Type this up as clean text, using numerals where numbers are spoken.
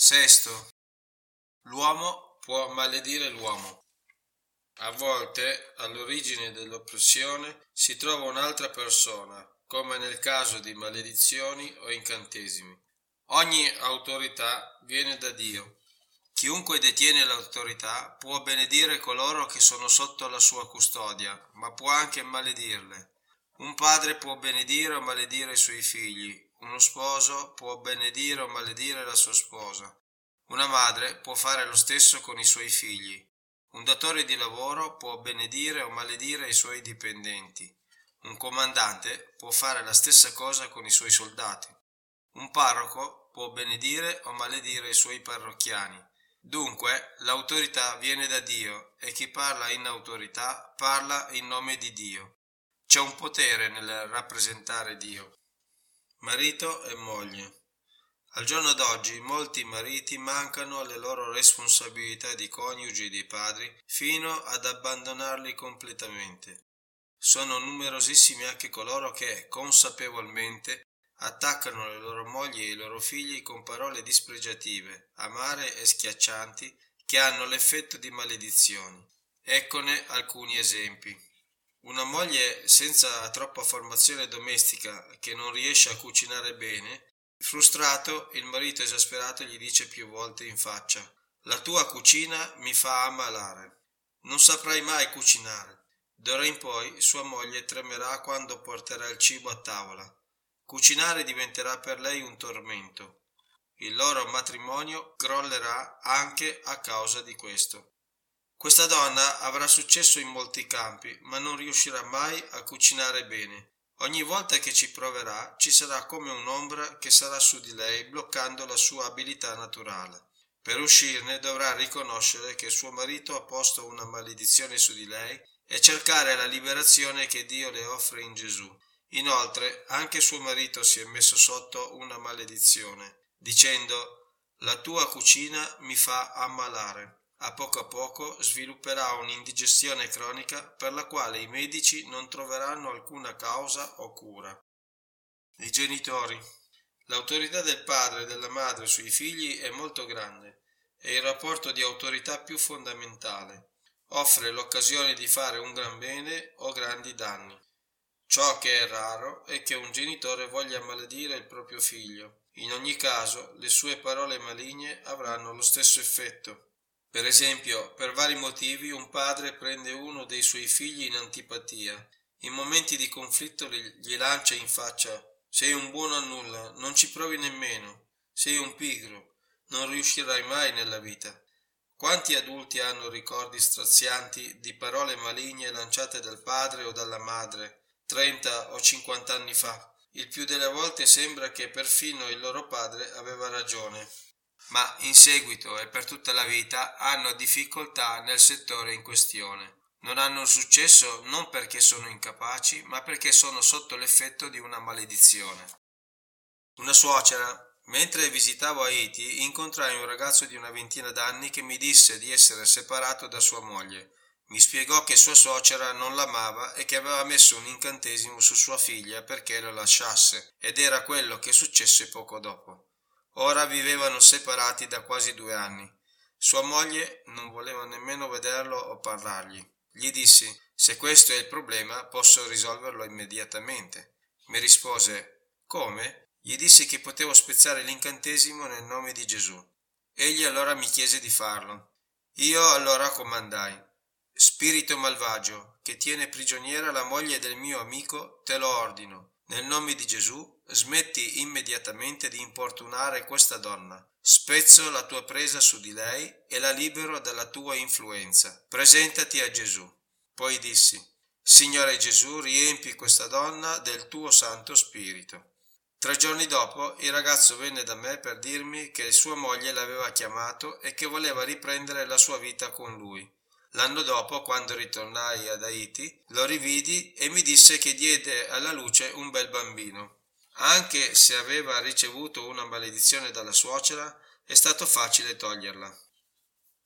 Sesto, l'uomo può maledire l'uomo. A volte, all'origine dell'oppressione, si trova un'altra persona, come nel caso di maledizioni o incantesimi. Ogni autorità viene da Dio. Chiunque detiene l'autorità può benedire coloro che sono sotto la sua custodia, ma può anche maledirle. Un padre può benedire o maledire i suoi figli, uno sposo può benedire o maledire la sua sposa. Una madre può fare lo stesso con i suoi figli. Un datore di lavoro può benedire o maledire i suoi dipendenti. Un comandante può fare la stessa cosa con i suoi soldati. Un parroco può benedire o maledire i suoi parrocchiani. Dunque, l'autorità viene da Dio e chi parla in autorità parla in nome di Dio. C'è un potere nel rappresentare Dio. Marito e moglie. Al giorno d'oggi molti mariti mancano alle loro responsabilità di coniugi e di padri fino ad abbandonarli completamente. Sono numerosissimi anche coloro che, consapevolmente, attaccano le loro mogli e i loro figli con parole dispregiative, amare e schiaccianti, che hanno l'effetto di maledizioni. Eccone alcuni esempi. Una moglie senza troppa formazione domestica che non riesce a cucinare bene. Frustrato, il marito esasperato gli dice più volte in faccia: «La tua cucina mi fa ammalare. Non saprai mai cucinare». D'ora in poi sua moglie tremerà quando porterà il cibo a tavola. Cucinare diventerà per lei un tormento. Il loro matrimonio crollerà anche a causa di questo. Questa donna avrà successo in molti campi, ma non riuscirà mai a cucinare bene. Ogni volta che ci proverà, ci sarà come un'ombra che sarà su di lei, bloccando la sua abilità naturale. Per uscirne dovrà riconoscere che suo marito ha posto una maledizione su di lei e cercare la liberazione che Dio le offre in Gesù. Inoltre, anche suo marito si è messo sotto una maledizione, dicendo: «La tua cucina mi fa ammalare». A poco svilupperà un'indigestione cronica per la quale i medici non troveranno alcuna causa o cura. I genitori. L'autorità del padre e della madre sui figli è molto grande. È il rapporto di autorità più fondamentale. Offre l'occasione di fare un gran bene o grandi danni. Ciò che è raro è che un genitore voglia maledire il proprio figlio. In ogni caso, le sue parole maligne avranno lo stesso effetto. Per esempio, per vari motivi un padre prende uno dei suoi figli in antipatia. In momenti di conflitto gli lancia in faccia: «Sei un buono a nulla, non ci provi nemmeno. Sei un pigro, non riuscirai mai nella vita». Quanti adulti hanno ricordi strazianti di parole maligne lanciate dal padre o dalla madre 30 o 50 anni fa? Il più delle volte sembra che perfino il loro padre aveva ragione, ma in seguito e per tutta la vita hanno difficoltà nel settore in questione. Non hanno successo non perché sono incapaci, ma perché sono sotto l'effetto di una maledizione. Una suocera. Mentre visitavo Haiti, incontrai un ragazzo di una ventina d'anni che mi disse di essere separato da sua moglie. Mi spiegò che sua suocera non l'amava e che aveva messo un incantesimo su sua figlia perché lo lasciasse, ed era quello che successe poco dopo. Ora vivevano separati da quasi 2 anni. Sua moglie non voleva nemmeno vederlo o parlargli. Gli dissi: «Se questo è il problema, posso risolverlo immediatamente». Mi rispose: «Come?» Gli dissi che potevo spezzare l'incantesimo nel nome di Gesù. Egli allora mi chiese di farlo. Io allora comandai: «Spirito malvagio, che tiene prigioniera la moglie del mio amico, te lo ordino. Nel nome di Gesù, smetti immediatamente di importunare questa donna. Spezzo la tua presa su di lei e la libero dalla tua influenza. Presentati a Gesù». Poi dissi: «Signore Gesù, riempi questa donna del tuo Santo Spirito». 3 giorni dopo il ragazzo venne da me per dirmi che sua moglie l'aveva chiamato e che voleva riprendere la sua vita con lui. L'anno dopo, quando ritornai ad Haiti, lo rividi e mi disse che diede alla luce un bel bambino. Anche se aveva ricevuto una maledizione dalla suocera, è stato facile toglierla.